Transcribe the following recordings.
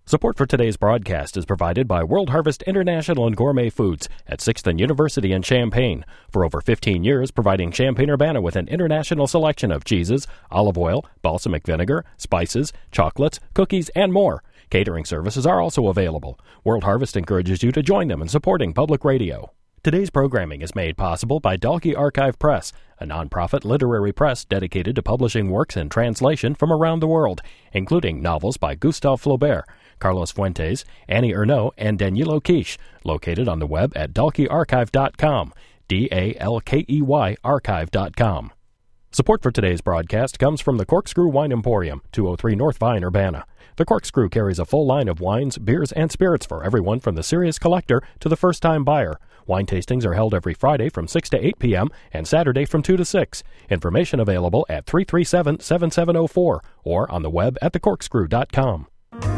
Support for today's broadcast is provided by World Harvest International and Gourmet Foods at 6th and University in Champaign. For over 15 years, providing Champaign-Urbana with an international selection of cheeses, olive oil, balsamic vinegar, spices, chocolates, cookies, and more. Catering services are also available. World Harvest encourages you to join them in supporting public radio. Today's programming is made possible by Dalkey Archive Press, a nonprofit literary press dedicated to publishing works in translation from around the world, including novels by Gustave Flaubert, Carlos Fuentes, Annie Ernaux, and Danilo Quiche, located on the web at dalkeyarchive.com, DALKEY archive.com. Support for today's broadcast comes from the Corkscrew Wine Emporium, 203 North Vine, Urbana. The Corkscrew carries a full line of wines, beers, and spirits for everyone from the serious collector to the first-time buyer. Wine tastings are held every Friday from 6 to 8 p.m. and Saturday from 2 to 6. Information available at 337-7704 or on the web at thecorkscrew.com.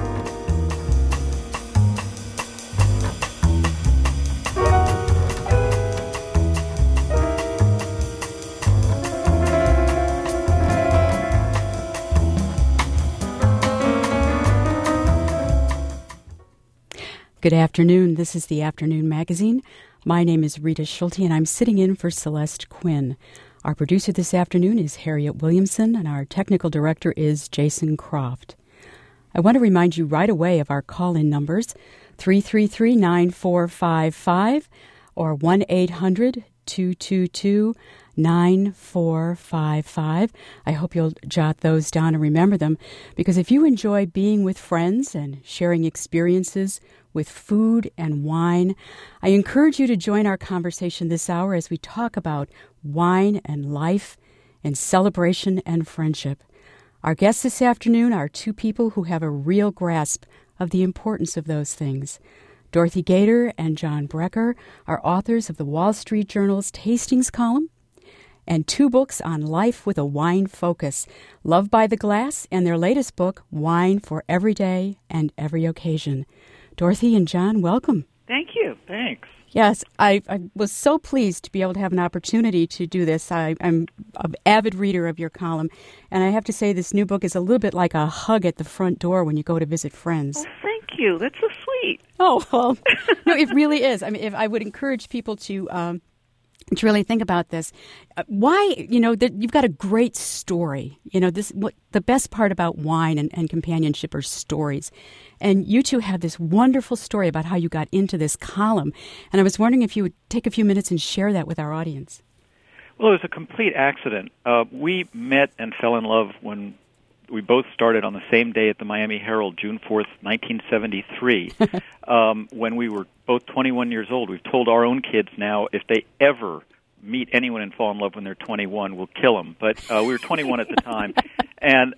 Good afternoon. This is the Afternoon Magazine. My name is Rita Schulte, and I'm sitting in for Celeste Quinn. Our producer this afternoon is Harriet Williamson, and our technical director is Jason Croft. I want to remind you right away of our call-in numbers, 333-9455 or 1-800-222-9455. I hope you'll jot those down and remember them, because if you enjoy being with friends and sharing experiences with food and wine, I encourage you to join our conversation this hour as we talk about wine and life and celebration and friendship. Our guests this afternoon are two people who have a real grasp of the importance of those things. Dorothy Gator and John Brecker are authors of the Wall Street Journal's Tastings column and two books on life with a wine focus, Love by the Glass and their latest book, Wine for Every Day and Every Occasion. Dorothy and John, welcome. Thank you. Thanks. Yes, I was so pleased to be able to have an opportunity to do this. I'm an avid reader of your column, and I have to say this new book is a little bit like a hug at the front door when you go to visit friends. Oh, thank you. That's so sweet. Oh, well, no, it really is. I mean, if I would encourage people to really think about this. Why, you've got a great story. The best part about wine and companionship are stories. And you two have this wonderful story about how you got into this column. And I was wondering if you would take a few minutes and share that with our audience. Well, it was a complete accident. We met and fell in love when we both started on the same day at the Miami Herald, June 4th, 1973, when we were both 21 years old. We've told our own kids now if they ever meet anyone and fall in love when they're 21, we'll kill them. But we were 21 at the time. And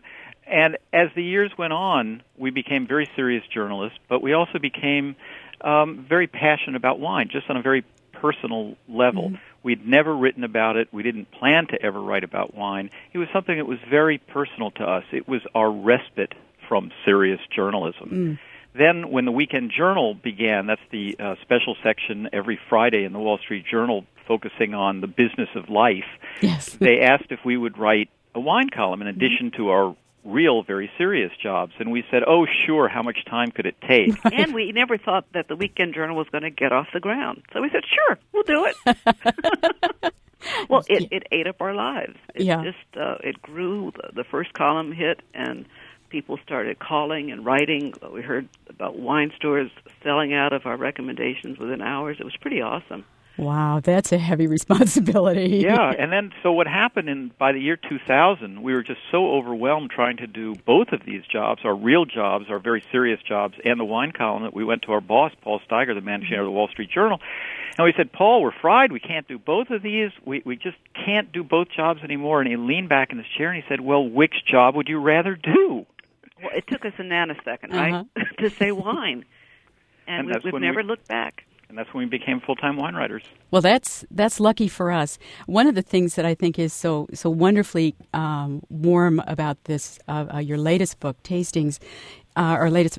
as the years went on, we became very serious journalists, but we also became very passionate about wine, just on a very personal level. Mm-hmm. We'd never written about it. We didn't plan to ever write about wine. It was something that was very personal to us. It was our respite from serious journalism. Mm. Then when the Weekend Journal began, that's the special section every Friday in the Wall Street Journal focusing on the business of life, yes. They asked if we would write a wine column in addition to our real, very serious jobs. And we said, oh, sure, how much time could it take? And we never thought that the Weekend Journal was going to get off the ground. So we said, sure, we'll do it. Well, it ate up our lives. It grew. The first column hit, and people started calling and writing. We heard about wine stores selling out of our recommendations within hours. It was pretty awesome. Wow, that's a heavy responsibility. Yeah, and then so what happened by the year 2000, we were just so overwhelmed trying to do both of these jobs, our real jobs, our very serious jobs, and the wine column, that we went to our boss, Paul Steiger, the managing editor of the Wall Street Journal, and we said, Paul, we're fried. We can't do both of these. We just can't do both jobs anymore. And he leaned back in his chair and he said, well, which job would you rather do? Well, it took us a nanosecond, right, to say wine. And we've never looked back. And that's when we became full-time wine writers. Well, that's lucky for us. One of the things that I think is so wonderfully warm about this, your latest book, Tastings, or latest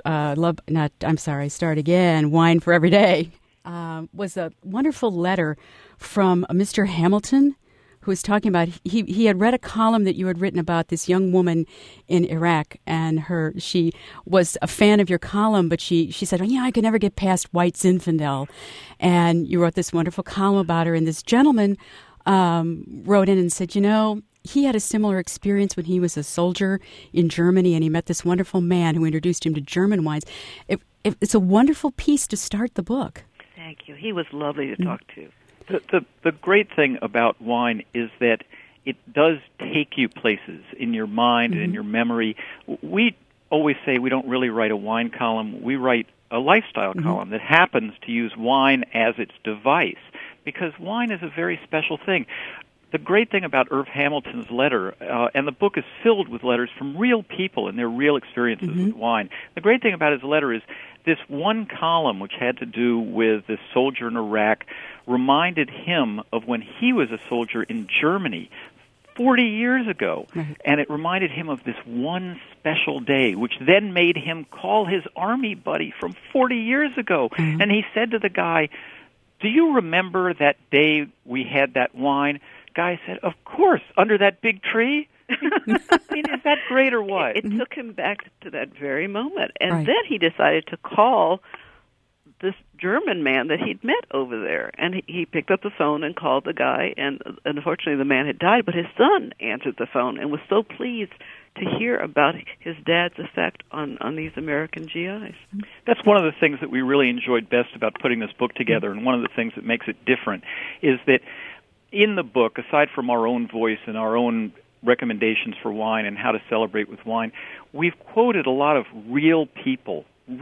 Wine for Every Day, was a wonderful letter from Mr. Hamilton, who was talking about he had read a column that you had written about this young woman in Iraq, and she was a fan of your column, but she said, "Yeah, I could never get past White Zinfandel," and you wrote this wonderful column about her. And this gentleman wrote in and said, he had a similar experience when he was a soldier in Germany, and he met this wonderful man who introduced him to German wines. It's a wonderful piece to start the book. Thank you. He was lovely to talk to. The great thing about wine is that it does take you places in your mind and in your memory. We always say we don't really write a wine column. We write a lifestyle column that happens to use wine as its device, because wine is a very special thing. The great thing about Irv Hamilton's letter, and the book is filled with letters from real people and their real experiences with wine. The great thing about his letter is this one column, which had to do with this soldier in Iraq, reminded him of when he was a soldier in Germany 40 years ago. And it reminded him of this one special day, which then made him call his army buddy from 40 years ago. And he said to the guy, "Do you remember that day we had that wine?" Guy said, "Of course, under that big tree." I mean, is that great or what? It took him back to that very moment. And then he decided to call this German man that he'd met over there. And he picked up the phone and called the guy. And unfortunately, the man had died, but his son answered the phone and was so pleased to hear about his dad's effect on these American GIs. That's one of the things that we really enjoyed best about putting this book together, and one of the things that makes it different is that in the book, aside from our own voice and our own recommendations for wine and how to celebrate with wine, we've quoted a lot of real people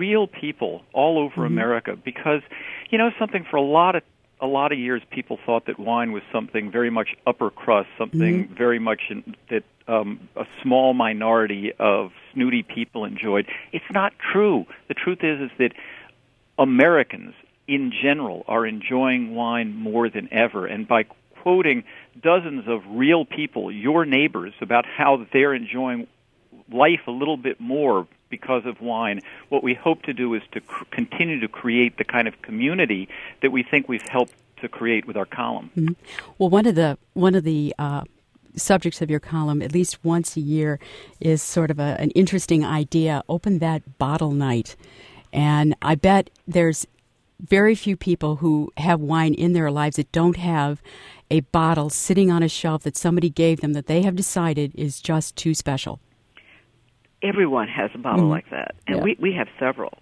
all over America, because something, for a lot of years people thought that wine was something very much upper crust, something very much that a small minority of snooty people enjoyed. It's not true. The truth is that Americans in general are enjoying wine more than ever, and by quoting dozens of real people, your neighbors, about how they're enjoying life a little bit more because of wine, what we hope to do is to continue to create the kind of community that we think we've helped to create with our column. Well, one of the subjects of your column, at least once a year, is sort of an interesting idea: open that bottle night. And I bet there's very few people who have wine in their lives that don't have a bottle sitting on a shelf that somebody gave them that they have decided is just too special. Everyone has a bottle like that, and we have several.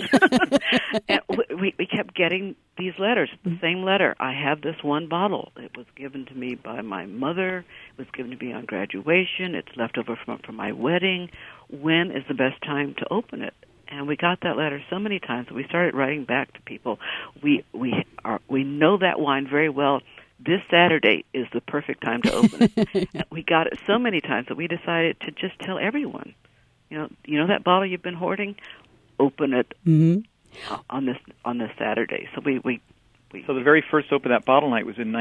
And we kept getting these letters, the same letter. I have this one bottle. It was given to me by my mother. It was given to me on graduation. It's left over from my wedding. When is the best time to open it? And we got that letter so many times that we started writing back to people. We know that wine very well. This Saturday is the perfect time to open it. We got it so many times that we decided to just tell everyone, you know that bottle you've been hoarding, open it on this Saturday. So we So the very first Open That Bottle night was in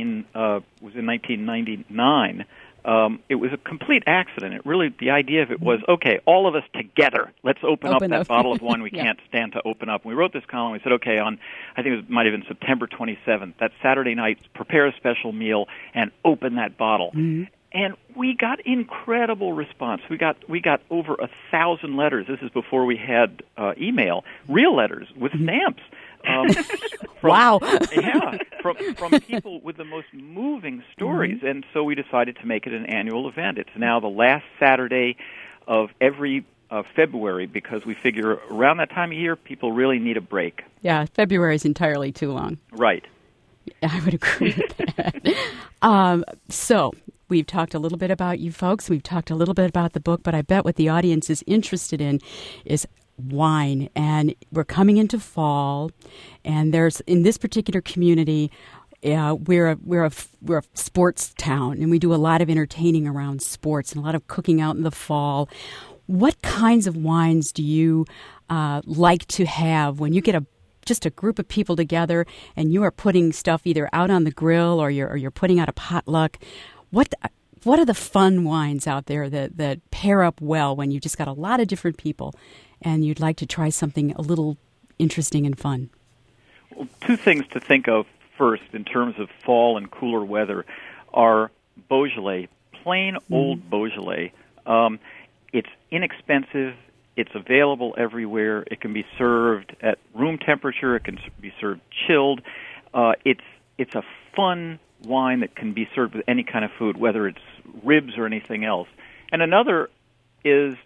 1999. It was a complete accident. The idea of it was, okay, all of us together, let's open up that bottle of wine we can't stand to open up. And we wrote this column. We said, okay, I think it might have been September 27th, that Saturday night, prepare a special meal and open that bottle. And we got incredible response. We got over 1,000 letters. This is before we had email, real letters with stamps. Wow. From people with the most moving stories. And so we decided to make it an annual event. It's now the last Saturday of every February, because we figure around that time of year, people really need a break. Yeah, February is entirely too long. Right. I would agree with that. So we've talked a little bit about you folks. We've talked a little bit about the book, but I bet what the audience is interested in is wine. And we're coming into fall, and there's, in this particular community, we're a sports town, and we do a lot of entertaining around sports and a lot of cooking out in the fall. What kinds of wines do you like to have when you get just a group of people together and you are putting stuff either out on the grill or you're putting out a potluck? What are the fun wines out there that pair up well when you just got a lot of different people and you'd like to try something a little interesting and fun? Well, two things to think of first in terms of fall and cooler weather are Beaujolais, plain old Beaujolais. It's inexpensive. It's available everywhere. It can be served at room temperature. It can be served chilled. It's a fun wine that can be served with any kind of food, whether it's ribs or anything else. And another is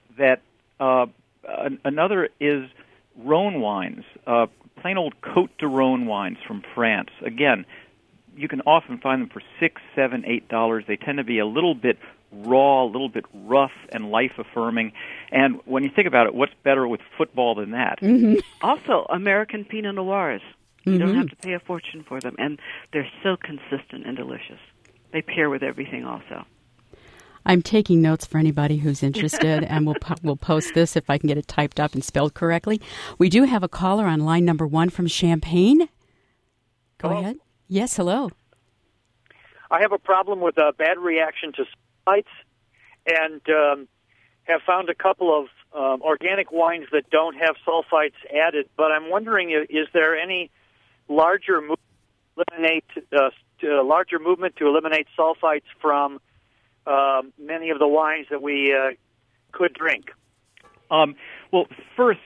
Rhone wines, plain old Côte de Rhone wines from France. Again, you can often find them for $6, $7, $8. They tend to be a little bit raw, a little bit rough and life-affirming. And when you think about it, what's better with football than that? Mm-hmm. Also, American Pinot Noirs. You don't have to pay a fortune for them, and they're so consistent and delicious. They pair with everything also. I'm taking notes for anybody who's interested, and we'll post this if I can get it typed up and spelled correctly. We do have a caller on line number 1 from Champaign. Go ahead. Yes, hello. I have a problem with a bad reaction to sulfites, and have found a couple of organic wines that don't have sulfites added. But I'm wondering, is there any larger movement to eliminate sulfites from many of the wines that we could drink? Well, first,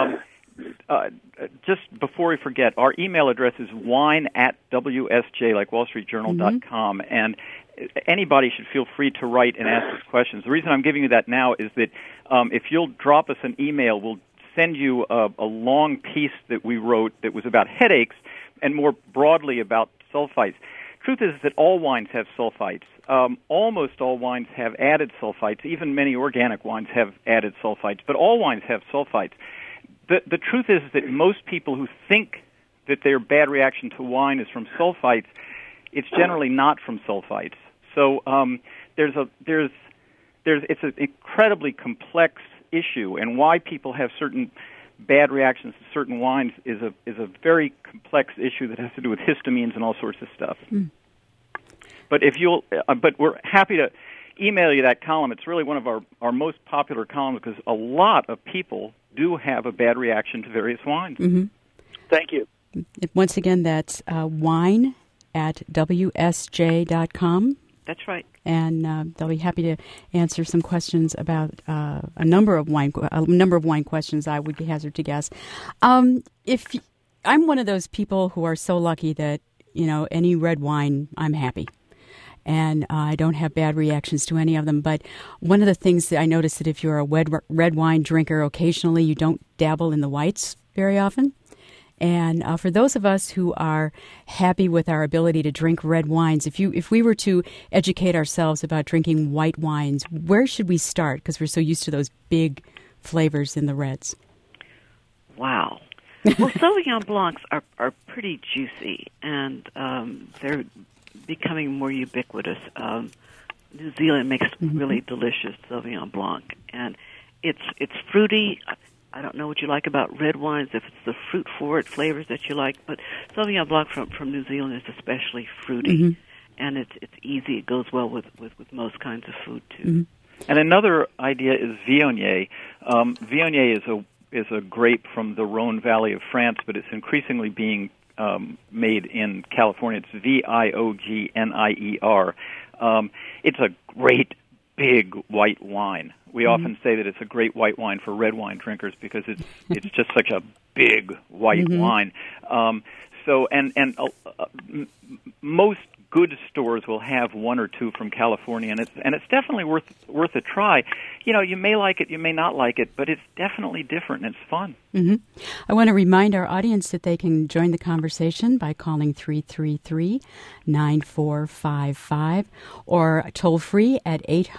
just before we forget, our email address is wine@WSJ, like WallStreetJournal.com, and anybody should feel free to write and ask us questions. The reason I'm giving you that now is that if you'll drop us an email, we'll send you a long piece that we wrote that was about headaches and more broadly about sulfites. Truth is that all wines have sulfites. Almost all wines have added sulfites. Even many organic wines have added sulfites, but all wines have sulfites. The truth is that most people who think that their bad reaction to wine is from sulfites, it's generally not from sulfites. So it's an incredibly complex issue, and why people have certain bad reactions to certain wines is a very complex issue that has to do with histamines and all sorts of stuff. But but we're happy to email you that column. It's really one of our most popular columns because a lot of people do have a bad reaction to various wines. Mm-hmm. Thank you. Once again, that's wine@WSJ.com. That's right. And they'll be happy to answer some questions about a number of wine questions, I would hazard to guess. If I'm one of those people who are so lucky that, any red wine, I'm happy. And I don't have bad reactions to any of them. But one of the things that I noticed that if you're a red wine drinker, occasionally you don't dabble in the whites very often. And for those of us who are happy with our ability to drink red wines, if we were to educate ourselves about drinking white wines, where should we start? Because we're so used to those big flavors in the reds. Wow. Well, Sauvignon Blancs are pretty juicy, and they're becoming more ubiquitous. New Zealand makes really delicious Sauvignon Blanc, and it's fruity. I don't know what you like about red wines, if it's the fruit-forward flavors that you like, but Sauvignon Blanc from New Zealand is especially fruity, and it's easy. It goes well with most kinds of food, too. And another idea is Viognier. Viognier is a grape from the Rhone Valley of France, but it's increasingly being made in California. It's Viognier. It's a great big white wine. We often say that it's a great white wine for red wine drinkers because it's just such a big white wine. Most good stores will have one or two from California, and it's definitely worth a try. You may like it, you may not like it, but it's definitely different and it's fun. I want to remind our audience that they can join the conversation by calling 333-9455 or toll free at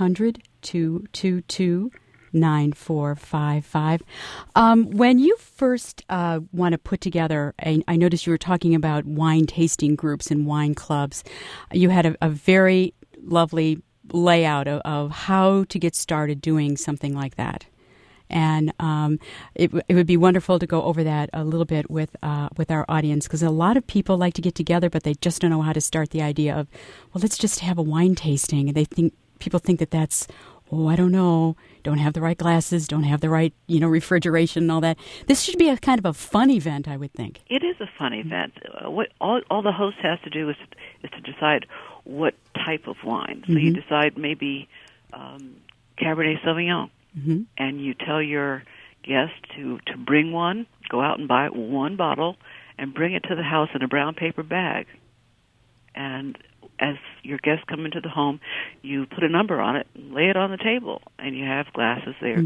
800-222-9455. When you first want to put together, I noticed you were talking about wine tasting groups and wine clubs. You had a very lovely layout of how to get started doing something like that. And it would be wonderful to go over that a little bit with our audience, because a lot of people like to get together, but they just don't know how to start the idea of, well, let's just have a wine tasting. And people think that that's oh, I don't know, don't have the right glasses, don't have the right, refrigeration and all that. This should be a kind of a fun event, I would think. It is a fun event. What all the host has to do is to decide what type of wine. So you decide maybe Cabernet Sauvignon, and you tell your guest to bring one, go out and buy one bottle, and bring it to the house in a brown paper bag. And as your guests come into the home, you put a number on it, and lay it on the table, and you have glasses there.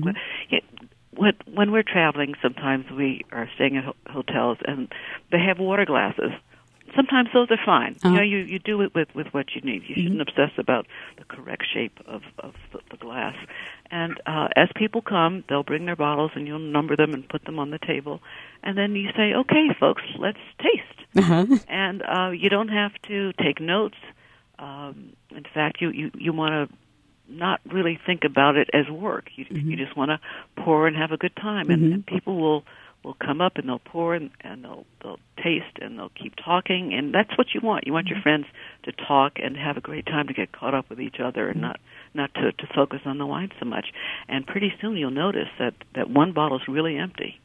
When we're traveling, sometimes we are staying at hotels, and they have water glasses. Sometimes those are fine. You do it with what you need. You shouldn't obsess about the correct shape of the glass. And as people come, they'll bring their bottles, and you'll number them and put them on the table. And then you say, okay, folks, let's taste. And you don't have to take notes. In fact, you want to not really think about it as work. You just want to pour and have a good time. And people will come up and they'll pour and they'll taste and they'll keep talking, and that's what you want. You want your friends to talk and have a great time, to get caught up with each other and not to focus on the wine so much. And pretty soon you'll notice that one bottle's really empty.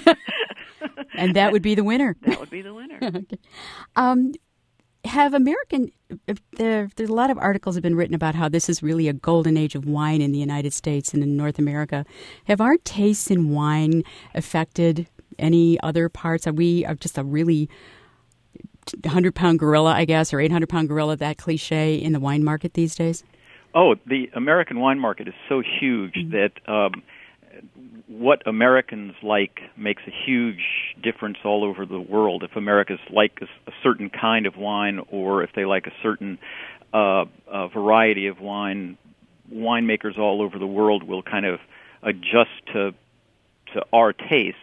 And that would be the winner. That would be the winner. Okay. Have there's a lot of articles have been written about how this is really a golden age of wine in the United States and in North America. Have our tastes in wine affected any other parts? Are we just a really 100-pound gorilla, I guess, or 800-pound gorilla, that cliche, in the wine market these days? Oh, the American wine market is so huge that what Americans like makes a huge difference all over the world. If Americans like a certain kind of wine, or if they like a certain variety of wine, winemakers all over the world will kind of adjust to our taste,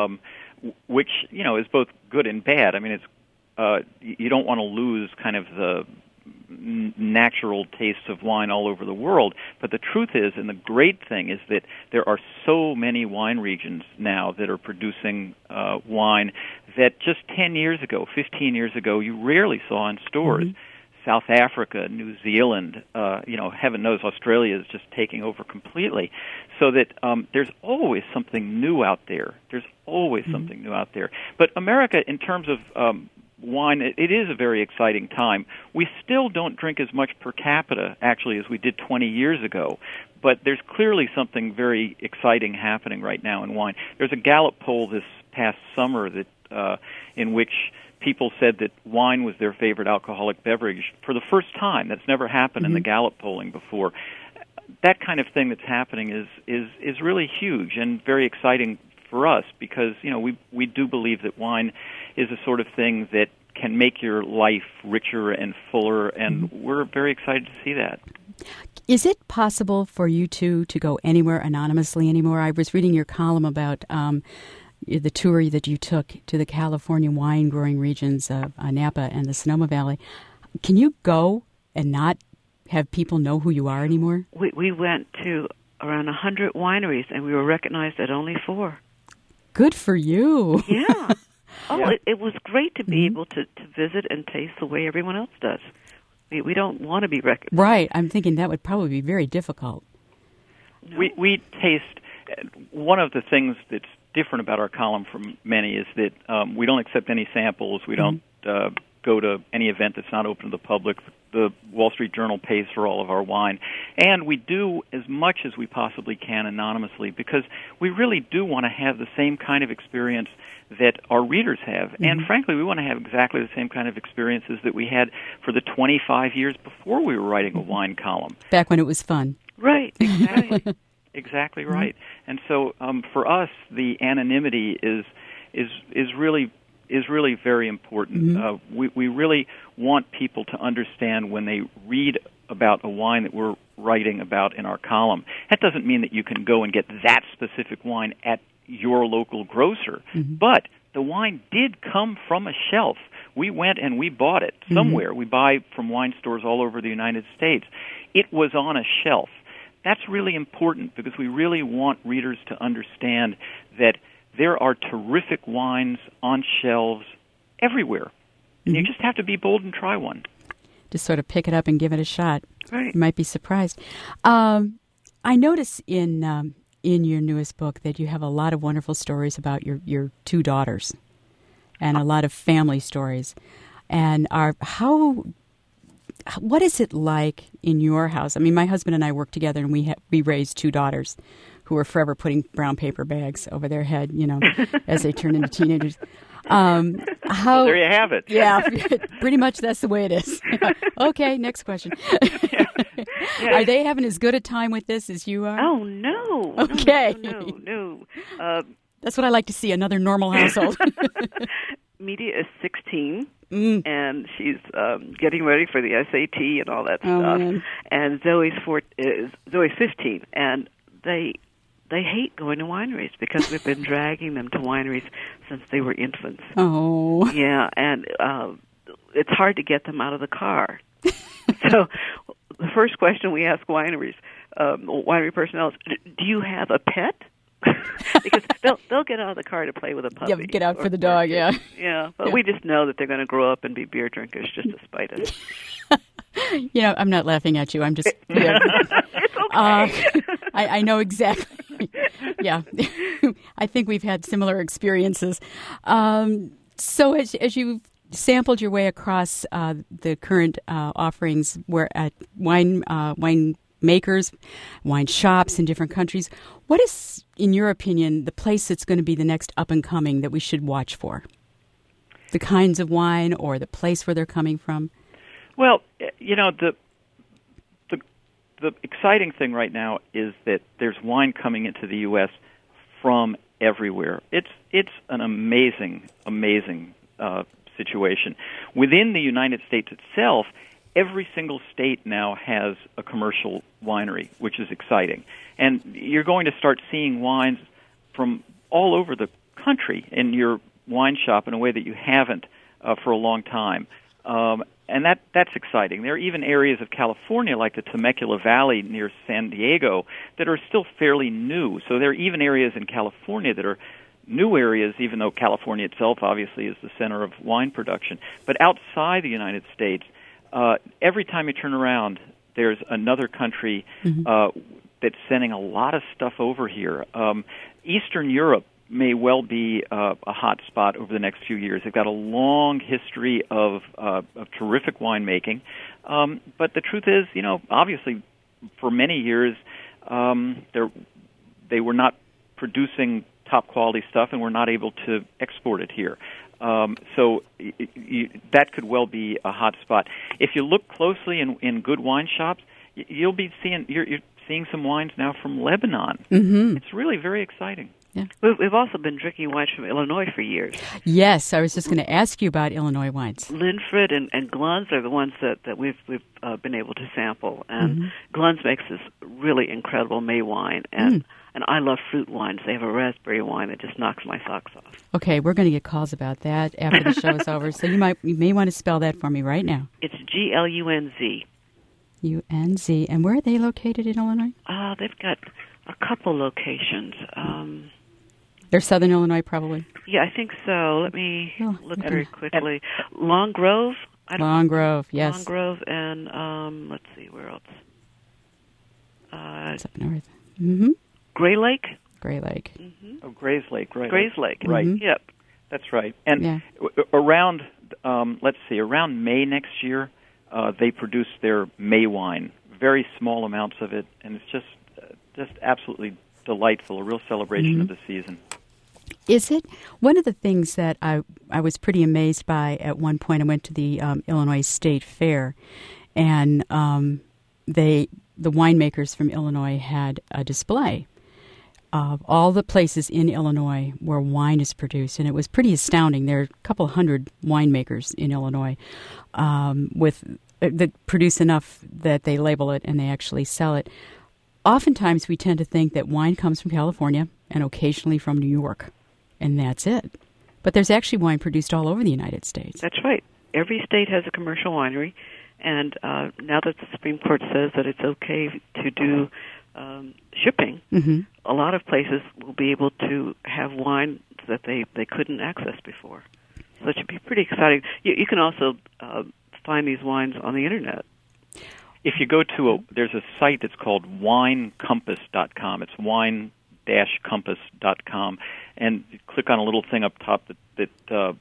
which is both good and bad. I mean, it's you don't want to lose kind of the natural tastes of wine all over the world, but the truth is, and the great thing is, that there are so many wine regions now that are producing wine that just 10 years ago, 15 years ago, you rarely saw in stores. South Africa, New Zealand, heaven knows Australia is just taking over completely. So that there's always something new out there. There's always something new out there. But America, in terms of wine, it is a very exciting time. We still don't drink as much per capita, actually, as we did 20 years ago. But there's clearly something very exciting happening right now in wine. There's a Gallup poll this past summer that in which people said that wine was their favorite alcoholic beverage for the first time. That's never happened in the Gallup polling before. That kind of thing that's happening is really huge and very exciting for us, because we do believe that wine is a sort of thing that can make your life richer and fuller, and we're very excited to see that. Is it possible for you two to go anywhere anonymously anymore? I was reading your column about the tour that you took to the California wine-growing regions of Napa and the Sonoma Valley. Can you go and not have people know who you are anymore? We went to around 100 wineries, and we were recognized at only 4. Good for you. Yeah. It was great to be able to visit and taste the way everyone else does. We don't want to be recognized. Right. I'm thinking that would probably be very difficult. No. We taste. One of the things that's different about our column from many is that we don't accept any samples. We don't go to any event that's not open to the public. The Wall Street Journal pays for all of our wine. And we do as much as we possibly can anonymously, because we really do want to have the same kind of experience that our readers have. And frankly, we want to have exactly the same kind of experiences that we had for the 25 years before we were writing a wine column. Back when it was fun. Right, exactly. Exactly right. And so for us, the anonymity is really very important. We really want people to understand when they read about a wine that we're writing about in our column. That doesn't mean that you can go and get that specific wine at your local grocer, but the wine did come from a shelf. We went and we bought it somewhere. We buy from wine stores all over the United States. It was on a shelf. That's really important, because we really want readers to understand that there are terrific wines on shelves everywhere. And you just have to be bold and try one. Just sort of pick it up and give it a shot. Right. You might be surprised. I notice in your newest book that you have a lot of wonderful stories about your two daughters, and a lot of family stories. And what is it like in your house? I mean, my husband and I work together, and we raised two daughters who are forever putting brown paper bags over their head, as they turn into teenagers. Well, there you have it. Yeah, pretty much that's the way it is. Okay, next question. Yeah. Are they having as good a time with this as you are? Oh, no. Okay. No. That's what I like to see, another normal household. Media is 16, and she's getting ready for the SAT and all that stuff. Man. And Zoe's 15, and they hate going to wineries because we've been dragging them to wineries since they were infants. Oh. Yeah, and it's hard to get them out of the car. So the first question we ask winery personnel is, do you have a pet? Because they'll get out of the car to play with a puppy. Yeah, get out for the dog, yeah. Yeah, but we just know that they're going to grow up and be beer drinkers just to spite us. I'm not laughing at you. I'm just... Yeah. It's okay. I know exactly. Yeah. I think we've had similar experiences. So as you've sampled your way across the current offerings where at wine makers, wine shops in different countries, what is, in your opinion, the place that's going to be the next up-and-coming that we should watch for? The kinds of wine or the place where they're coming from? Well, the exciting thing right now is that there's wine coming into the U.S. from everywhere. It's an amazing situation. Within the United States itself, every single state now has a commercial winery, which is exciting. And you're going to start seeing wines from all over the country in your wine shop in a way that you haven't for a long time. And that's exciting. There are even areas of California, like the Temecula Valley near San Diego, that are still fairly new. So there are even areas in California that are new areas, even though California itself obviously is the center of wine production. But outside the United States, every time you turn around, there's another country that's sending a lot of stuff over here. Eastern Europe may well be a hot spot over the next few years. They've got a long history of terrific winemaking. But the truth is, obviously for many years they were not producing top-quality stuff and were not able to export it here. So that could well be a hot spot. If you look closely in good wine shops, you'll be you're seeing some wines now from Lebanon. Mm-hmm. It's really very exciting. Yeah. We've also been drinking wines from Illinois for years. Yes, I was just going to ask you about Illinois wines. Linford and Glunz are the ones that we've been able to sample, and Glunz makes this really incredible May wine, and I love fruit wines. They have a raspberry wine that just knocks my socks off. Okay, we're going to get calls about that after the show is over, so you may want to spell that for me right now. It's Glunz. UNZ. And where are they located in Illinois? They've got a couple locations. They're Southern Illinois, probably? Yeah, I think so. Let me look very quickly. Long Grove? Long Grove, yes. Long Grove and, let's see, where else? It's up north. Mm-hmm. Gray Lake? Gray Lake. Mm-hmm. Oh, Grays Lake, right. Grays Lake. Right. Mm-hmm. Yep. That's right. And around, around May next year, they produce their May wine, very small amounts of it, and it's just absolutely delightful, a real celebration of the season. Is it? One of the things that I was pretty amazed by at one point, I went to the Illinois State Fair, and the winemakers from Illinois had a display of all the places in Illinois where wine is produced, and it was pretty astounding. There are a couple hundred winemakers in Illinois that produce enough that they label it and they actually sell it. Oftentimes we tend to think that wine comes from California and occasionally from New York, and that's it. But there's actually wine produced all over the United States. That's right. Every state has a commercial winery, and now that the Supreme Court says that it's okay to do shipping, a lot of places will be able to have wine that they couldn't access before. So it should be pretty exciting. You can also find these wines on the Internet. if you go to there's a site that's called winecompass.com. It's wine-compass.com, and you click on a little thing up top that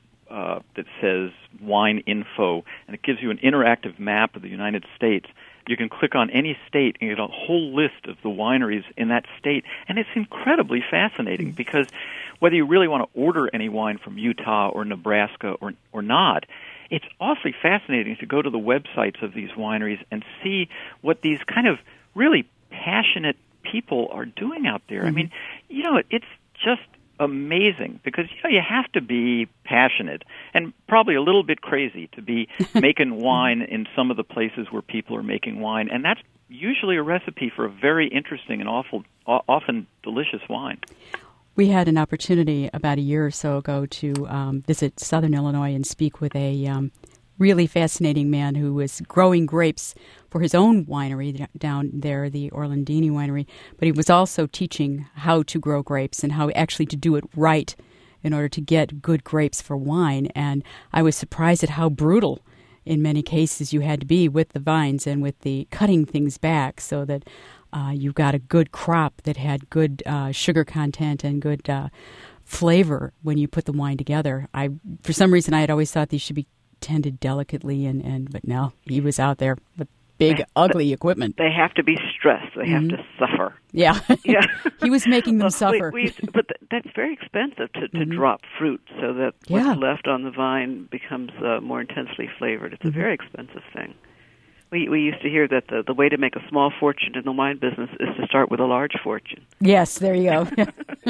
says wine info, and it gives you an interactive map of the United States. You can click on any state and get a whole list of the wineries in that state, and it's incredibly fascinating because whether you really want to order any wine from Utah or Nebraska or not, it's awfully fascinating to go to the websites of these wineries and see what these kind of really passionate people are doing out there. I mean, it's just amazing because you have to be passionate and probably a little bit crazy to be making wine in some of the places where people are making wine, and that's usually a recipe for a very interesting and often delicious wine. We had an opportunity about a year or so ago to visit Southern Illinois and speak with a really fascinating man who was growing grapes for his own winery down there, the Orlandini Winery, but he was also teaching how to grow grapes and how actually to do it right in order to get good grapes for wine. And I was surprised at how brutal in many cases you had to be with the vines and with the cutting things back so that you got a good crop that had good sugar content and good flavor when you put the wine together. For some reason, I had always thought these should be tended delicately, but no, he was out there with big, ugly equipment. They have to be stressed. They have to suffer. Yeah. Yeah. He was making them suffer. But that's very expensive to drop fruit so that what's left on the vine becomes more intensely flavored. It's a very expensive thing. We used to hear that the way to make a small fortune in the wine business is to start with a large fortune. Yes, there you go.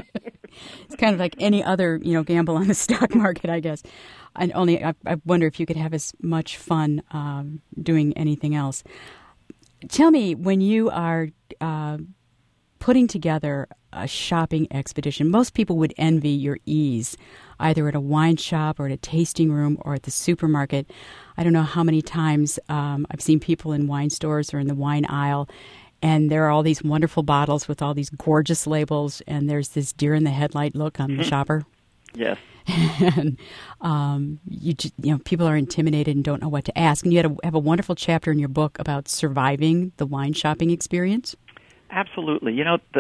It's kind of like any other, gamble on the stock market, I guess. And only I wonder if you could have as much fun doing anything else. Tell me, when you are putting together a shopping expedition, most people would envy your ease, either at a wine shop or at a tasting room or at the supermarket. I don't know how many times I've seen people in wine stores or in the wine aisle, and there are all these wonderful bottles with all these gorgeous labels, and there's this deer-in-the-headlight look on the shopper. Yes. And people are intimidated and don't know what to ask. And you have a wonderful chapter in your book about surviving the wine shopping experience. Absolutely.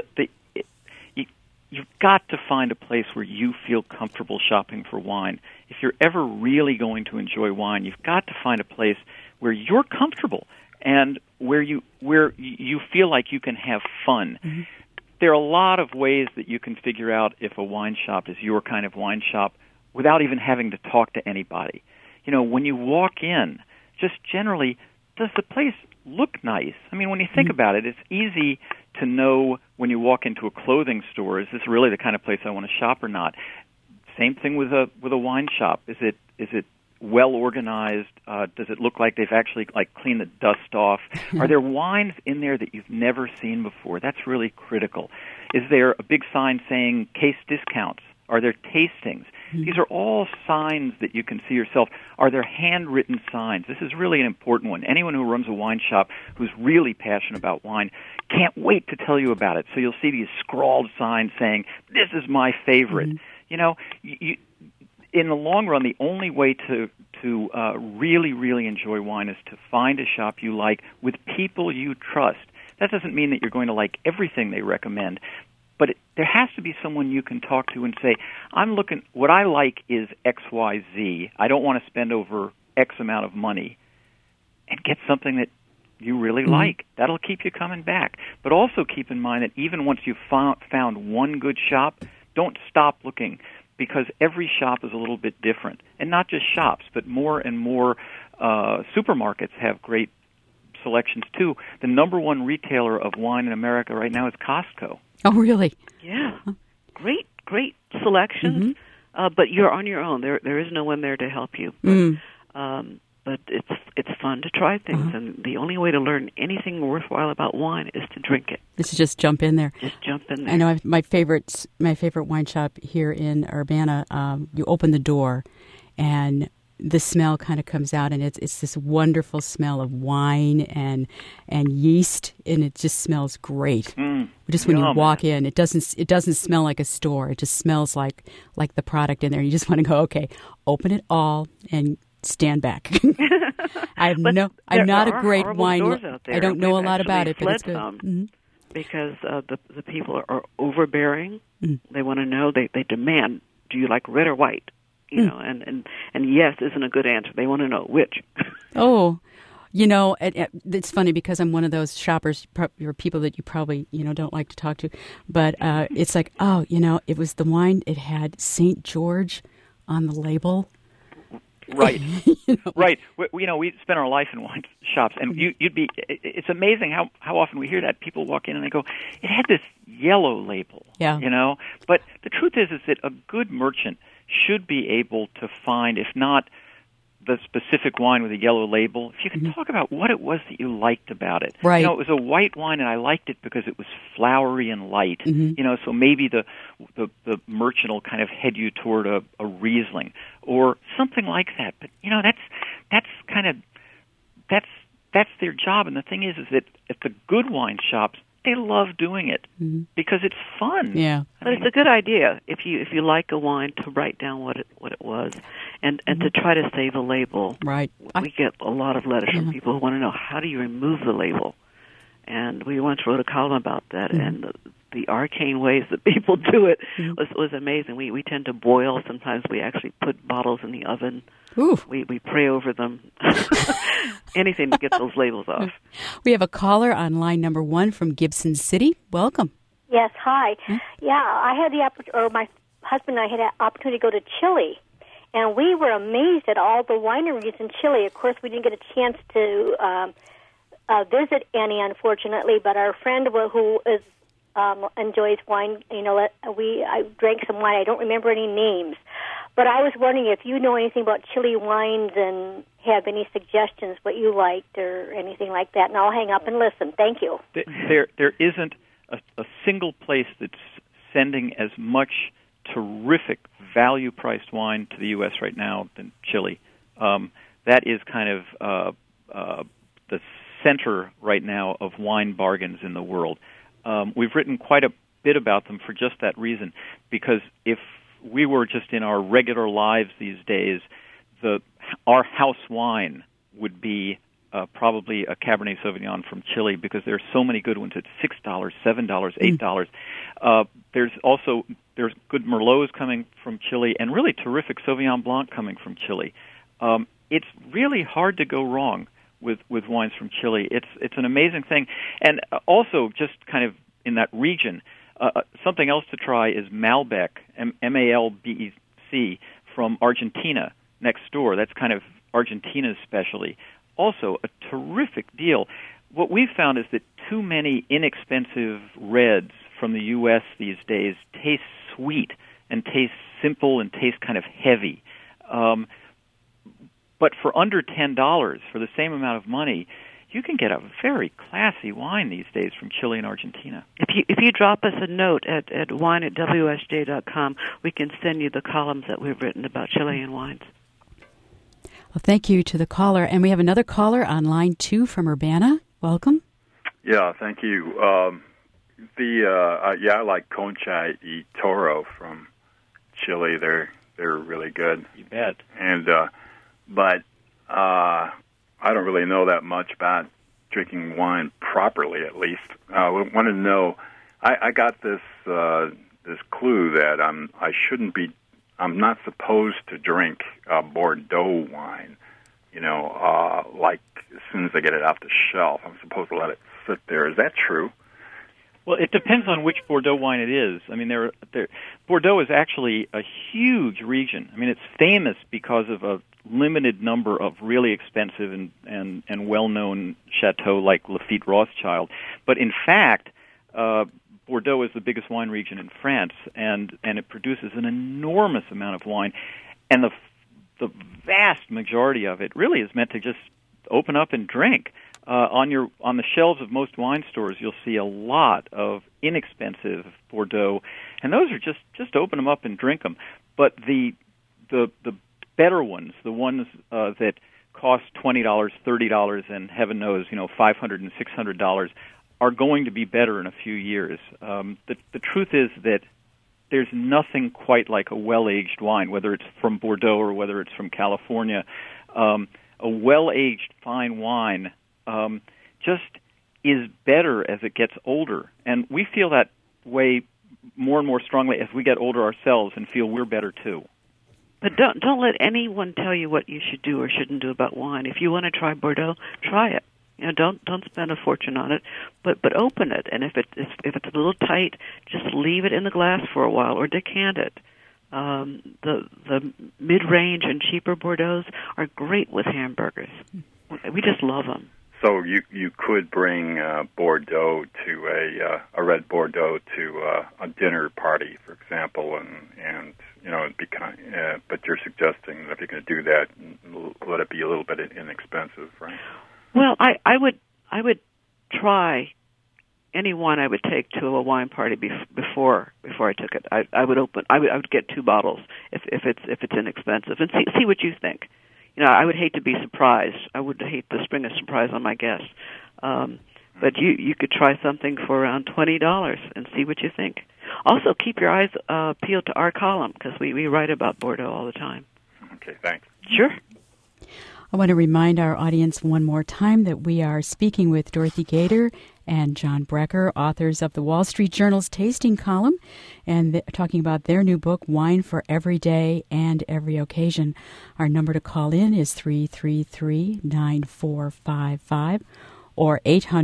You've got to find a place where you feel comfortable shopping for wine. If you're ever really going to enjoy wine, you've got to find a place where you're comfortable and where you feel like you can have fun. Mm-hmm. There are a lot of ways that you can figure out if a wine shop is your kind of wine shop without even having to talk to anybody. When you walk in, just generally, does the place look nice? I mean, when you think about it, it's easy to know when you walk into a clothing store, is this really the kind of place I want to shop or not? Same thing with a wine shop. Is it well organized? Does it look like they've actually cleaned the dust off? Are there wines in there that you've never seen before? That's really critical. Is there a big sign saying case discounts? Are there tastings? Mm-hmm. These are all signs that you can see yourself. Are there handwritten signs? This is really an important one. Anyone who runs a wine shop who's really passionate about wine can't wait to tell you about it. So you'll see these scrawled signs saying, "This is my favorite." Mm-hmm. In the long run, the only way to really, really enjoy wine is to find a shop you like with people you trust. That doesn't mean that you're going to like everything they recommend, but there has to be someone you can talk to and say, what I like is XYZ. I don't want to spend over X amount of money, and get something that you really like. That'll keep you coming back. But also keep in mind that even once you've found one good shop, don't stop looking, because every shop is a little bit different. And not just shops, but more and more supermarkets have great selections too. The number one retailer of wine in America right now is Costco. Oh, really? Yeah. Great selections, but you're on your own. There is no one there to help you. But it's fun to try things, and the only way to learn anything worthwhile about wine is to drink it. Is to just jump in there. Just jump in there. I know my favorite wine shop here in Urbana. You open the door, and the smell kind of comes out, and it's this wonderful smell of wine and yeast, and it just smells great. Just when you walk in, it doesn't smell like a store. It just smells like the product in there. You just want to go, okay, open it all and stand back. I'm not a great wine. I don't know a lot about it, but it's good. Mm-hmm. Because the people are overbearing. They want to know. They demand. Do you like red or white? You know, and yes isn't a good answer. They want to know which. Oh. You know, it's funny because I'm one of those shoppers or people that you probably, don't like to talk to. But it's like, it was the wine. It had St. George on the label. Right. Right. We spend our life in wine shops, and it's amazing how often we hear that. People walk in and they go, it had this yellow label. Yeah. But the truth is that a good merchant should be able to find, if not the specific wine with a yellow label, if you can talk about what it was that you liked about it. Right. It was a white wine, and I liked it because it was flowery and light. So maybe the merchant will kind of head you toward a Riesling or something like that. But that's their job. And the thing is that at the good wine shops, they love doing it because it's fun. Yeah, but it's a good idea if you like a wine to write down what it was, and to try to save a label. Right. We get a lot of letters from people who want to know, how do you remove the label? And we once wrote a column about that, and the arcane ways that people do it was amazing. We tend to boil. Sometimes we actually put bottles in the oven. Ooh. We pray over them. Anything to get those labels off. We have a caller on line number 1 from Gibson City. Welcome. Yes, hi. Yeah, I had my husband and I had an opportunity to go to Chile, and we were amazed at all the wineries in Chile. Of course, we didn't get a chance to visit any, unfortunately, but our friend who is enjoys wine, I drank some wine. I don't remember any names. But I was wondering if you know anything about Chile wines and have any suggestions what you liked or anything like that. And I'll hang up and listen. Thank you. There isn't a single place that's sending as much terrific value-priced wine to the U.S. right now than Chile. That is kind of the center right now of wine bargains in the world. We've written quite a bit about them for just that reason, because if we were just in our regular lives these days, our house wine would be probably a Cabernet Sauvignon from Chile, because there's so many good ones at $6, $7, $8. There's good Merlots coming from Chile, and really terrific Sauvignon Blanc coming from Chile. It's really hard to go wrong with wines from Chile. It's an amazing thing, and also just kind of in that region. Something else to try is Malbec, Malbec, from Argentina next door. That's kind of Argentina's specialty. Also, a terrific deal. What we've found is that too many inexpensive reds from the U.S. these days taste sweet and taste simple and taste kind of heavy. But for under $10, for the same amount of money, you can get a very classy wine these days from Chile and Argentina. If you drop us a note at wine@wsj.com, we can send you the columns that we've written about Chilean wines. Well, thank you to the caller. And we have another caller on line 2 from Urbana. Welcome. Yeah, thank you. I like Concha y Toro from Chile. They're really good. You bet. And but I don't really know that much about drinking wine properly, at least. I want to know, I got this clue that I'm not supposed to drink Bordeaux wine, like as soon as I get it off the shelf. I'm supposed to let it sit there. Is that true? Well, it depends on which Bordeaux wine it is. I mean, Bordeaux is actually a huge region. I mean, it's famous because of a limited number of really expensive and well-known chateaux like Lafite Rothschild. But in fact, Bordeaux is the biggest wine region in France, and it produces an enormous amount of wine. And the vast majority of it really is meant to just open up and drink. On the shelves of most wine stores, you'll see a lot of inexpensive Bordeaux, and those are just open them up and drink them. But the better ones, the ones that cost $20, $30, and heaven knows, $500 and $600, are going to be better in a few years. The truth is that there's nothing quite like a well-aged wine, whether it's from Bordeaux or whether it's from California. A well-aged fine wine just is better as it gets older. And we feel that way more and more strongly as we get older ourselves and feel we're better too. But don't let anyone tell you what you should do or shouldn't do about wine. If you want to try Bordeaux, try it. Don't spend a fortune on it, but open it. And if it's a little tight, just leave it in the glass for a while or decant it. The mid-range and cheaper Bordeauxs are great with hamburgers. We just love them. So you could bring Bordeaux to a red Bordeaux to a dinner party, for example, and it'd be but you're suggesting that if you're going to do that, let it be a little bit inexpensive, right? Well, I would try any wine I would take to a wine party before I took it. I would get 2 bottles if it's inexpensive and see what you think. I would hate to be surprised. I would hate to spring a surprise on my guests. But you could try something for around $20 and see what you think. Also, keep your eyes peeled to our column because we write about Bordeaux all the time. Okay, thanks. Sure. I want to remind our audience one more time that we are speaking with Dorothy Gator and John Brecher, authors of the Wall Street Journal's Tasting Column, and talking about their new book, Wine for Every Day and Every Occasion. Our number to call in is 333-9455 or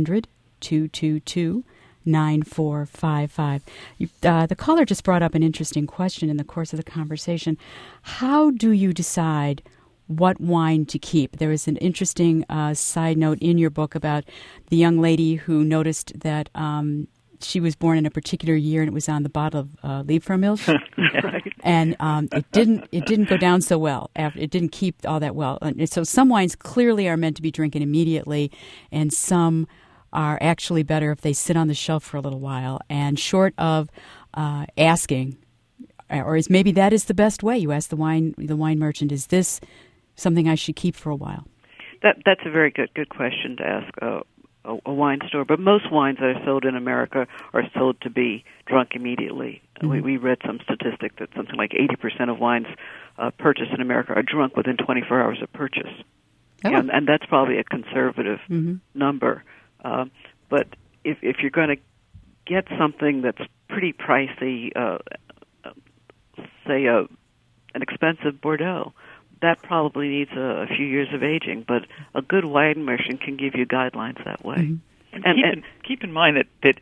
800-222-9455. The caller just brought up an interesting question in the course of the conversation. How do you decide what wine to keep? There was an interesting side note in your book about the young lady who noticed that she was born in a particular year and it was on the bottle of Liebfraumilch. Right. And it didn't go down so well. It didn't keep all that well. And so some wines clearly are meant to be drinking immediately, and some are actually better if they sit on the shelf for a little while. And short of asking, or maybe that is the best way. You ask the wine merchant, is this something I should keep for a while? That's a very good question to ask a wine store. But most wines that are sold in America are sold to be drunk immediately. Mm-hmm. We read some statistic that something like 80% of wines purchased in America are drunk within 24 hours of purchase. Oh. And that's probably a conservative number. But if you're going to get something that's pretty pricey, say an expensive Bordeaux, that probably needs a few years of aging, but a good wine merchant can give you guidelines that way. Mm-hmm. And keep in mind that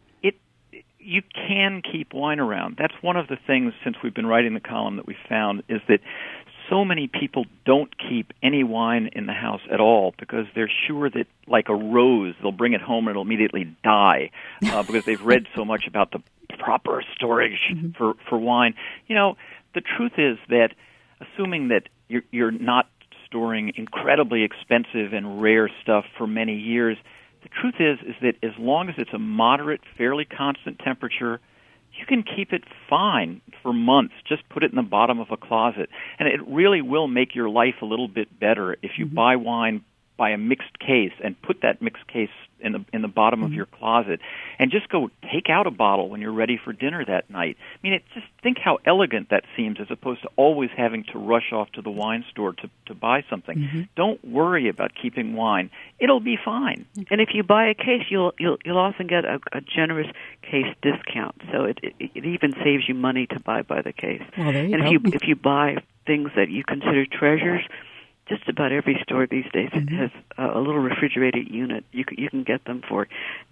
you can keep wine around. That's one of the things, since we've been writing the column, that we found is that so many people don't keep any wine in the house at all because they're sure that, like a rose, they'll bring it home and it'll immediately die because they've read so much about the proper storage for wine. The truth is that, assuming that you're not storing incredibly expensive and rare stuff for many years, the truth is that as long as it's a moderate, fairly constant temperature, you can keep it fine for months. Just put it in the bottom of a closet. And it really will make your life a little bit better if you buy wine by a mixed case and put that mixed case in the bottom of your closet, and just go take out a bottle when you're ready for dinner that night. I mean, just think how elegant that seems, as opposed to always having to rush off to the wine store to buy something. Mm-hmm. Don't worry about keeping wine; it'll be fine. And if you buy a case, you'll often get a generous case discount. So it even saves you money to buy by the case. Well, there you go. And if you buy things that you consider treasures, just about every store these days has a little refrigerated unit. You can get them for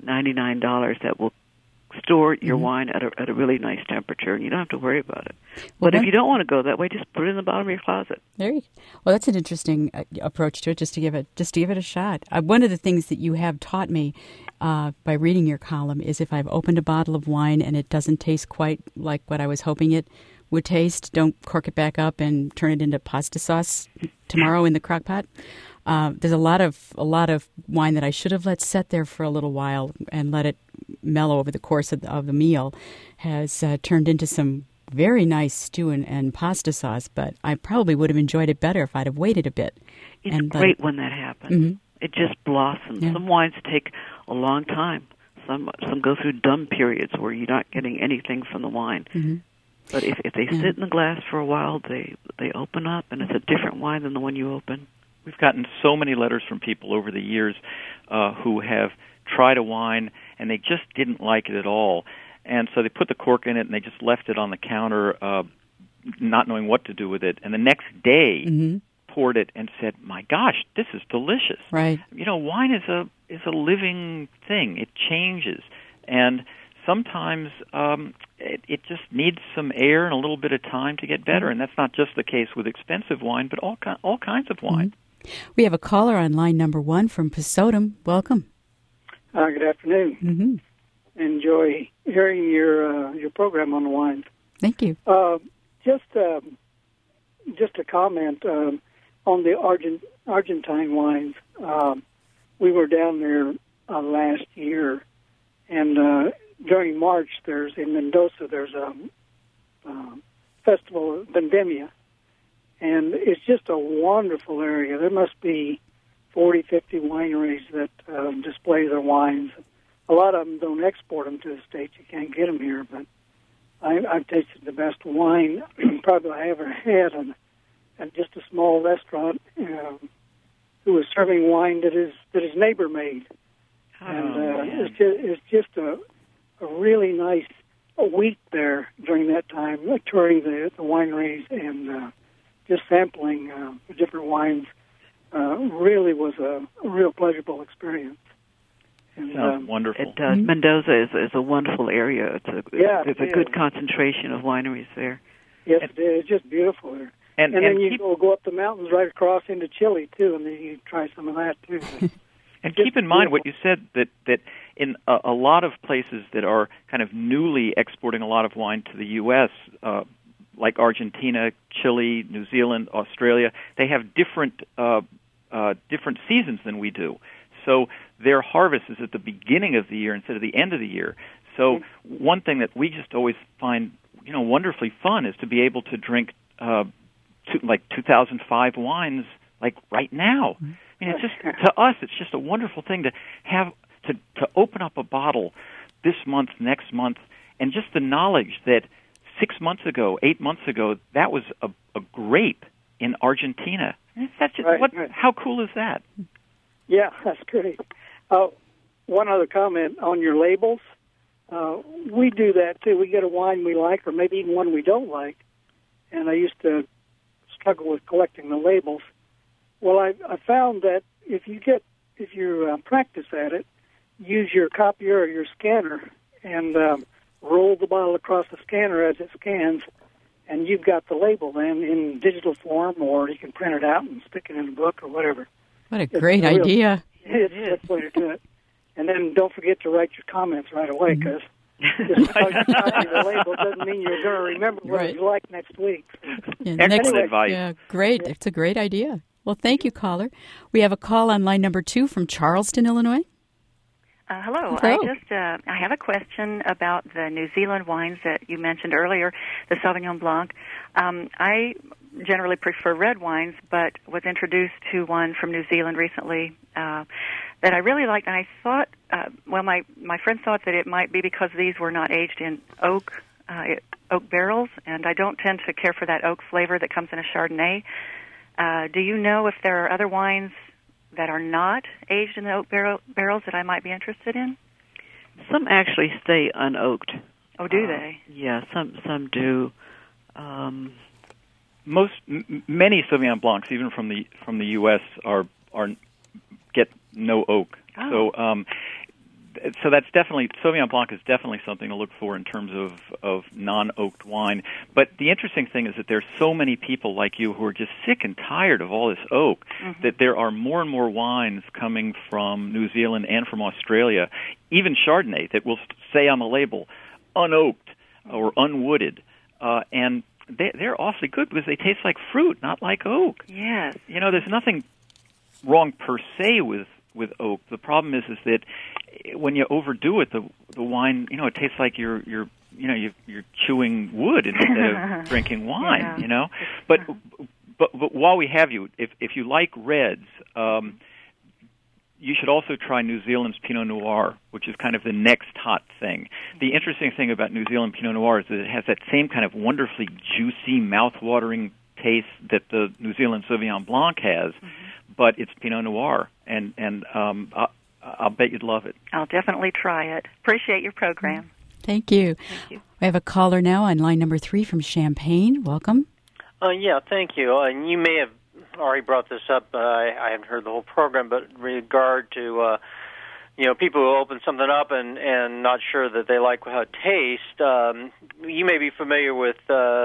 $99 that will store your wine at a really nice temperature, and you don't have to worry about it. But if you don't want to go that way, just put it in the bottom of your closet. Well, that's an interesting approach to it. Just to give it a shot. One of the things that you have taught me by reading your column is if I've opened a bottle of wine and it doesn't taste quite like what I was hoping it would taste, don't cork it back up and turn it into pasta sauce tomorrow in the crock pot. There's a lot of wine that I should have let set there for a little while and let it mellow over the course of the meal has turned into some very nice stew and pasta sauce, but I probably would have enjoyed it better if I'd have waited a bit. It's great when that happens. Mm-hmm. It just blossoms. Yeah. Some wines take a long time. Some go through dumb periods where you're not getting anything from the wine. Mm-hmm. But if they sit in the glass for a while, they open up, and it's a different wine than the one you open. We've gotten so many letters from people over the years who have tried a wine and they just didn't like it at all. And so they put the cork in it and they just left it on the counter, not knowing what to do with it. And the next day poured it and said, "My gosh, this is delicious." Right. You know, wine is a living thing. It changes. And sometimes it just needs some air and a little bit of time to get better. And that's not just the case with expensive wine, but all kinds of wine. We have a caller on line number 1 from Pasodum. Welcome. Good afternoon. Enjoy hearing your program on the wines. Thank you. Just a comment on the Argentine wines. We were down there last year, and during March, in Mendoza, there's a festival, Vendimia, and it's just a wonderful area. There must be 40, 50 wineries that display their wines. A lot of them don't export them to the States. You can't get them here, but I've tasted the best wine probably I ever had at just a small restaurant who was serving wine that his neighbor made. It's just a really nice week there during that time, touring the wineries and just sampling the different wines. Really was a real pleasurable experience. And, sounds wonderful. It does. Mendoza is a wonderful area. There's a good concentration of wineries there. Yes, it is. It's just beautiful there. And then you go up the mountains right across into Chile, too, and then you try some of that, too. And keep in mind what you said, that in a lot of places that are kind of newly exporting a lot of wine to the U.S., like Argentina, Chile, New Zealand, Australia, they have different seasons than we do. So their harvest is at the beginning of the year instead of the end of the year. So one thing that we just always find, wonderfully fun is to be able to drink like 2005 wines like right now. I mean, it's just, to us, it's just a wonderful thing to have to open up a bottle this month, next month, and just the knowledge that 6 months ago, 8 months ago, that was a grape in Argentina. That's just how cool is that? Yeah, that's great. One other comment on your labels. We do that too. We get a wine we like, or maybe even one we don't like, and I used to struggle with collecting the labels. Well, I found that if you practice at it, use your copier or your scanner and roll the bottle across the scanner as it scans, and you've got the label then in digital form, or you can print it out and stick it in a book or whatever. What a great idea. It's a good way to do it. And then don't forget to write your comments right away, because just because you copy the label doesn't mean you're going to remember what it's like next week. Excellent advice. Yeah, great. It's a great idea. Well, thank you, caller. We have a call on line number 2 from Charleston, Illinois. Hello. I have a question about the New Zealand wines that you mentioned earlier, the Sauvignon Blanc. I generally prefer red wines, but was introduced to one from New Zealand recently that I really liked, and I thought, my friend thought that it might be because these were not aged in oak barrels, and I don't tend to care for that oak flavor that comes in a Chardonnay. Do you know if there are other wines that are not aged in the oak barrels that I might be interested in? Some actually stay unoaked. Oh, do they? Yeah, some do. Many Sauvignon Blancs, even from the U.S., get no oak. Oh. So that's definitely, Sauvignon Blanc is definitely something to look for in terms of non-oaked wine. But the interesting thing is that there's so many people like you who are just sick and tired of all this oak that there are more and more wines coming from New Zealand and from Australia, even Chardonnay, that will say on the label unoaked or unwooded, and they're awfully good because they taste like fruit, not like oak. Yes. There's nothing wrong per se with oak. The problem is that when you overdo it, the wine, it tastes like you're chewing wood instead of drinking wine. Yeah. But while we have you, if you like reds, you should also try New Zealand's Pinot Noir, which is kind of the next hot thing. The interesting thing about New Zealand Pinot Noir is that it has that same kind of wonderfully juicy, mouth-watering taste that the New Zealand Sauvignon Blanc has, but it's Pinot Noir, and I'll bet you'd love it. I'll definitely try it. Appreciate your program. Thank you. Thank you. We have a caller now on line number 3 from Champaign. Welcome. Yeah, thank you. And you may have already brought this up. I haven't heard the whole program, but in regard to people who open something up and not sure that they like how it tastes. You may be familiar with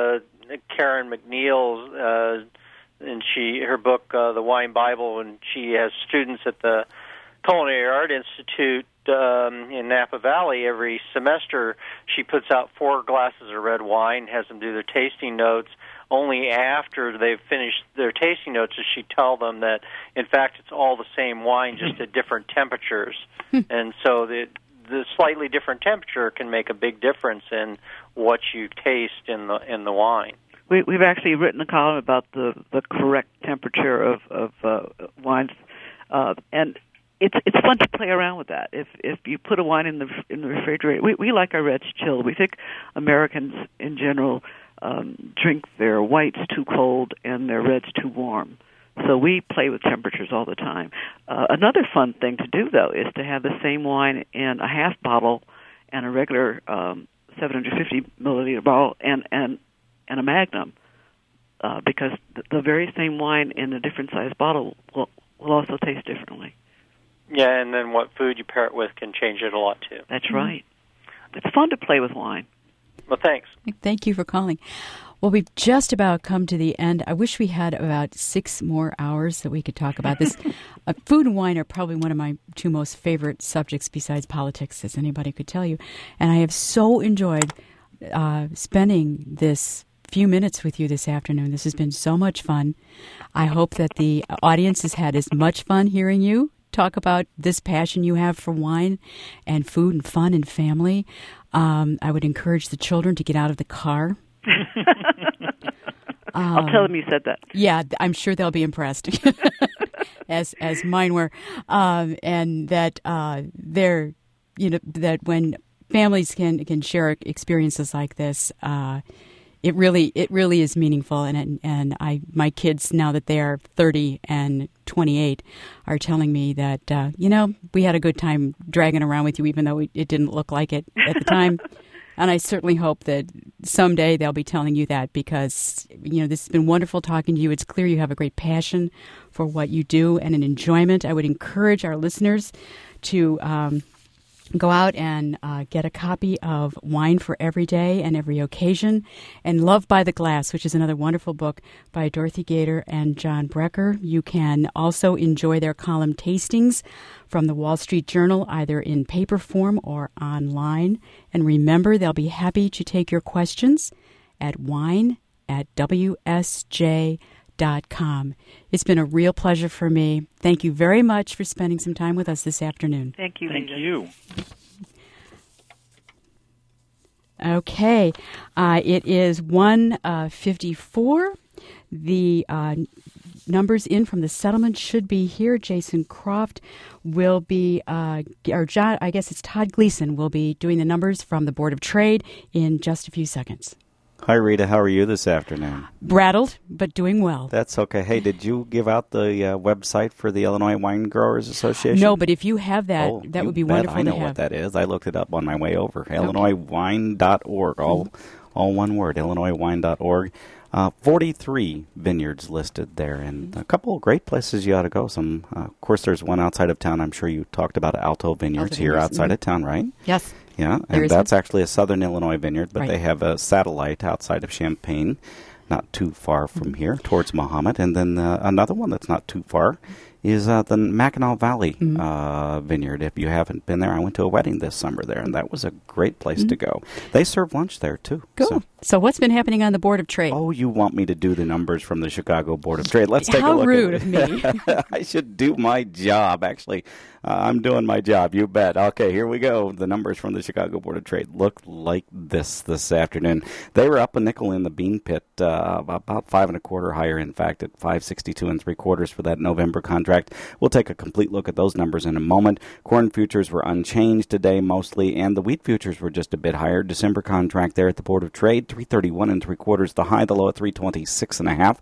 Karen McNeil's and her book, The Wine Bible, and she has students at the Culinary Art Institute in Napa Valley. Every semester she puts out 4 glasses of red wine, has them do their tasting notes. Only after they've finished their tasting notes does she tell them that, in fact, it's all the same wine, just at different temperatures. And so the slightly different temperature can make a big difference in what you taste in the wine. We've actually written a column about the correct temperature of wines, and it's fun to play around with that. If you put a wine in the refrigerator, we like our reds chilled. We think Americans in general drink their whites too cold and their reds too warm. So we play with temperatures all the time. Another fun thing to do, though, is to have the same wine in a half bottle and a regular 750 milliliter bottle and a Magnum, because the very same wine in a different size bottle will also taste differently. Yeah, and then what food you pair it with can change it a lot, too. That's right. It's fun to play with wine. Well, thanks. Thank you for calling. Well, we've just about come to the end. I wish we had about 6 more hours that we could talk about this. Food and wine are probably one of my 2 most favorite subjects besides politics, as anybody could tell you. And I have so enjoyed spending this few minutes with you this afternoon. This has been so much fun. I hope that the audience has had as much fun hearing you talk about this passion you have for wine and food and fun and family. I would encourage the children to get out of the car. I'll tell them you said that. Yeah, I'm sure they'll be impressed, as mine were, and that that when families can share experiences like this, it really is meaningful. And my kids, now that they are 30 and 28, are telling me that we had a good time dragging around with you, even though it didn't look like it at the time. And I certainly hope that someday they'll be telling you that, because, this has been wonderful talking to you. It's clear you have a great passion for what you do and an enjoyment. I would encourage our listeners to go out and get a copy of Wine for Every Day and Every Occasion, and Love by the Glass, which is another wonderful book by Dorothy Gator and John Brecker. You can also enjoy their column tastings from the Wall Street Journal, either in paper form or online. And remember, they'll be happy to take your questions at wine@WSJ.com. It's been a real pleasure for me. Thank you very much for spending some time with us this afternoon. Thank you. Thank you. Okay. It is 1:54. The numbers in from the settlement should be here. Jason Croft will be, or John, I guess it's Todd Gleason, will be doing the numbers from the Board of Trade in just a few seconds. Hi, Rita. How are you this afternoon? Rattled, but doing well. That's okay. Hey, did you give out the website for the Illinois Wine Growers Association? No, but if you have that, that would be wonderful to have. I know what that is. I looked it up on my way over. Okay. IllinoisWine.org. All one word, IllinoisWine.org. 43 vineyards listed there, and a couple of great places you ought to go. Of course, there's one outside of town. I'm sure you talked about Alto Vineyards here outside of town, right? Yes. Yeah, and that's actually a southern Illinois vineyard, but they have a satellite outside of Champaign, not too far from here, towards Mahomet. And then another one that's not too far is the Mackinac Valley vineyard. If you haven't been there, I went to a wedding this summer there, and that was a great place to go. They serve lunch there, too. Cool. So what's been happening on the Board of Trade? Oh, you want me to do the numbers from the Chicago Board of Trade? Let's take a look. How rude of me. I should do my job, actually. I'm doing my job, you bet. Okay, here we go. The numbers from the Chicago Board of Trade look like this afternoon. They were up a nickel in the bean pit, about 5 1/4 higher, in fact, at 5.62 3/4 for that November contract. We'll take a complete look at those numbers in a moment. Corn futures were unchanged today mostly, and the wheat futures were just a bit higher. December contract there at the Board of Trade, 3.31 3/4 the high, the low at 3.26 1/2.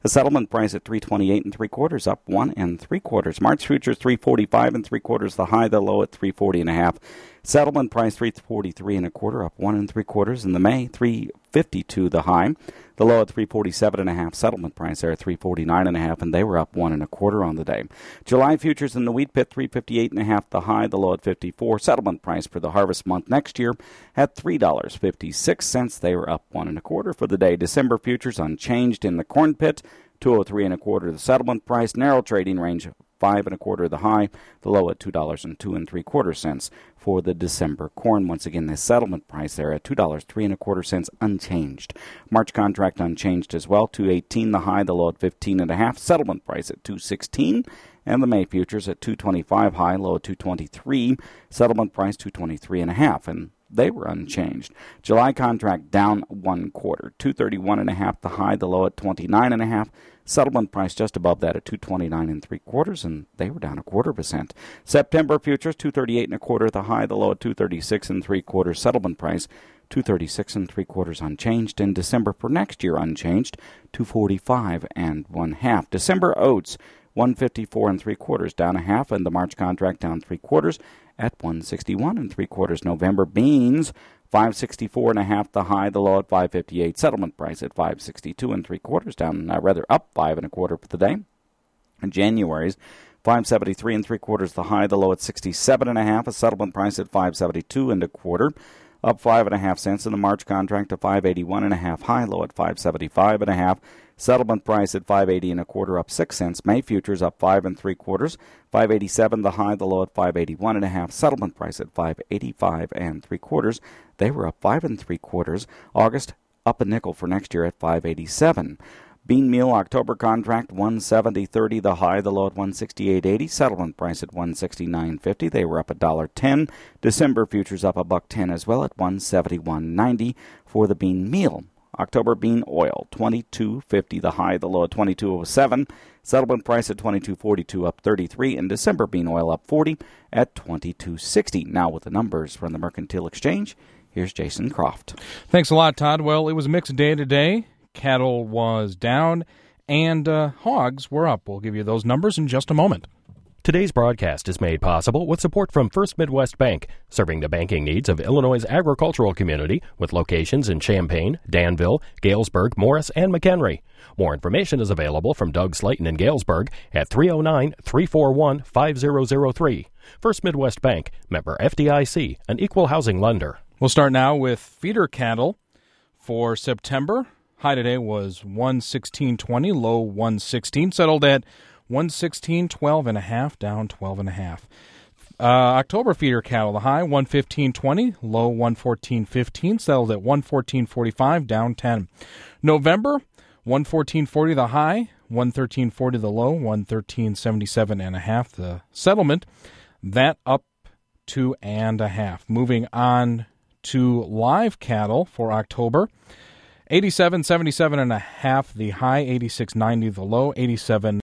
The settlement price at 328 3/4, up 1 3/4. March futures 345 3/4, the high, the low at 340 1/2. Settlement price 343 1/4, up 1 3/4. In the May 352, the high, the low at 347 1/2. Settlement price there at 349 1/2, and they were up 1 1/4 on the day. July futures in the wheat pit 358 1/2, the high, the low at 54. Settlement price for the harvest month next year at $3.56. They were up 1 1/4 for the day. December futures unchanged in the corn pit, 203 1/4 the settlement price. Narrow trading range 5 1/4 the high, the low at $2.02 3/4 for the December corn. Once again, the settlement price there at $2.03 1/4 unchanged. March contract unchanged as well, 218 the high, the low at 15 1/2. Settlement price at 216, and the May futures at 225 high, low at 223. Settlement price 223 1/2, and they were unchanged. July contract down 1/4, 231 1/2 the high, the low at 29 1/2. Settlement price just above that at 229 3/4, and they were down 0.25%. September futures 238 1/4 the high, the low at 236 3/4. Settlement price 236 3/4 unchanged. And December for next year unchanged, 245 1/2. December oats 154 3/4, down 1/2, and the March contract down 3/4 at 161 3/4. November beans 564 1/2 the high, the low at 558. Settlement price at 562 3/4, down up 5 1/4 for the day. And January's 573 3/4 the high, the low at 67 1/2. A settlement price at 572 1/4, up 5 1/2 cents. In the March contract to 581 1/2 high, low at 575 1/2. Settlement price at 580 1/4, up 6 cents. May futures up 5 3/4, 587 the high, the low at 581 1/2. Settlement price at 585 3/4. They were up 5 3/4. August up a nickel for next year at 587. Bean meal October contract 170.30 the high, the low at 168.80. Settlement price at 169.50. They were up $1.10. December futures up $1.10 as well at 171.90 for the bean meal. October bean oil, 22.50 the high, the low at 22.07. Settlement price at 22.42, up 33. And December bean oil up 40 at 22.60. Now with the numbers from the Mercantile Exchange, here's Jason Croft. Thanks a lot, Todd. Well, it was a mixed day today. Cattle was down, and hogs were up. We'll give you those numbers in just a moment. Today's broadcast is made possible with support from First Midwest Bank, serving the banking needs of Illinois' agricultural community with locations in Champaign, Danville, Galesburg, Morris, and McHenry. More information is available from Doug Slayton in Galesburg at 309-341-5003. First Midwest Bank, member FDIC, an equal housing lender. We'll start now with feeder cattle for September. High today was 116.20, low 116, settled at 116.12 1/2, down 12 1/2. October feeder cattle, the high 115.20, low 114.15, settled at 114.45, down 10. November 114.40 the high, 113.40 the low, 113.77 1/2 the settlement. That up 2 1/2. Moving on to live cattle for October. 87.77 1/2 the high, 86.90 the low, 87